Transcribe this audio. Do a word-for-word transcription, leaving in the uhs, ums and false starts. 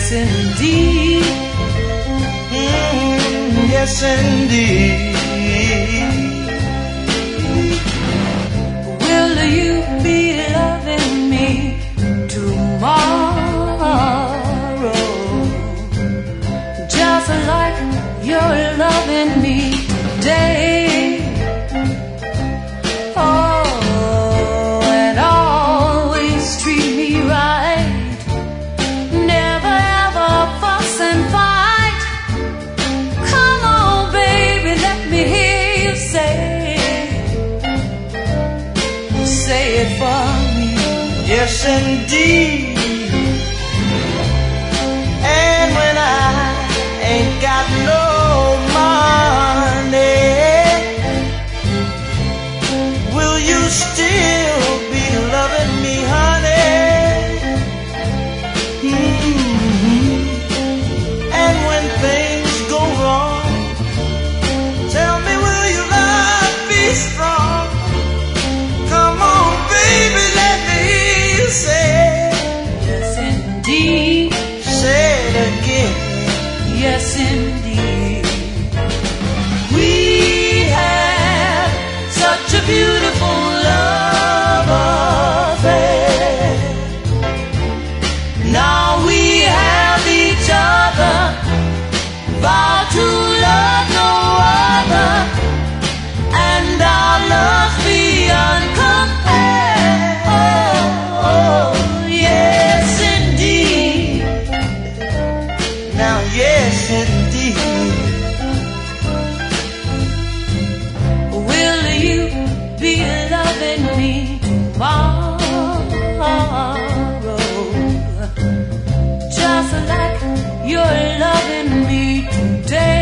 Yes, indeed. Mm, yes, indeed. Will you be loving me tomorrow, just like you're loving me today? Oh, and always treat me right. Never ever fuss and fight. Come on, baby, let me hear you say, say it for me. Yes, indeed. And when I ain't got no money, will you still be loving me, honey? Mm-hmm. And when things go wrong, tell me, will your love be strong? Come on, baby, let me hear you say, Yes, indeed. say it again. Yes, indeed. We had such a beautiful love affair. Now we have each other, vow to love no other, and our love be uncompared. Oh, oh, yes, indeed. Now, yes, indeed. Will you be loving me tomorrow, just like you're loving me today?